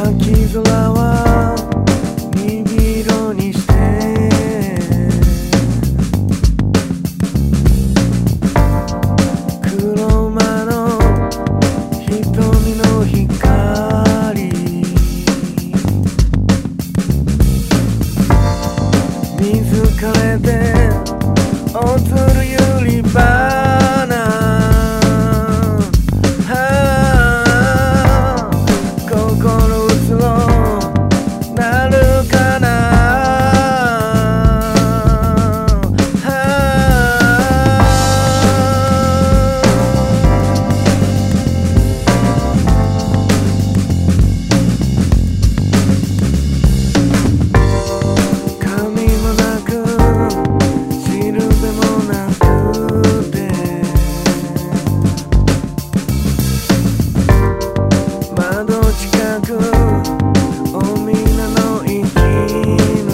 秋空は鈍色にして黒馬の瞳の光水枯れて落ちるゆり花心うつろなるかな髪もなくしるべもなくて窓近くおみなの生きぬ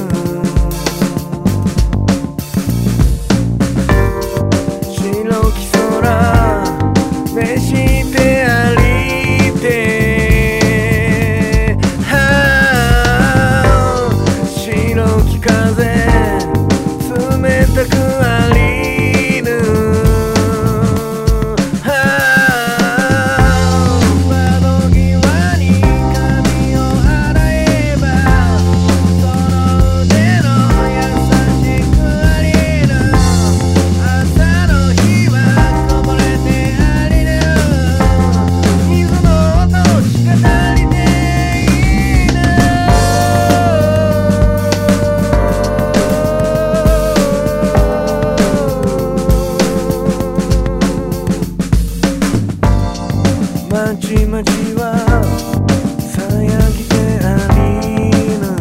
白き空召して歩いて白き風冷たくありぬ窓際に髪を洗えばその腕の優しくありぬ朝の日はこぼれてありぬ水の音しか足りていぬまちまちはさやぎてありぬ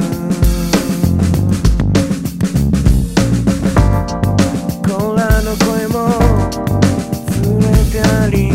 子らの声も連れてありぬ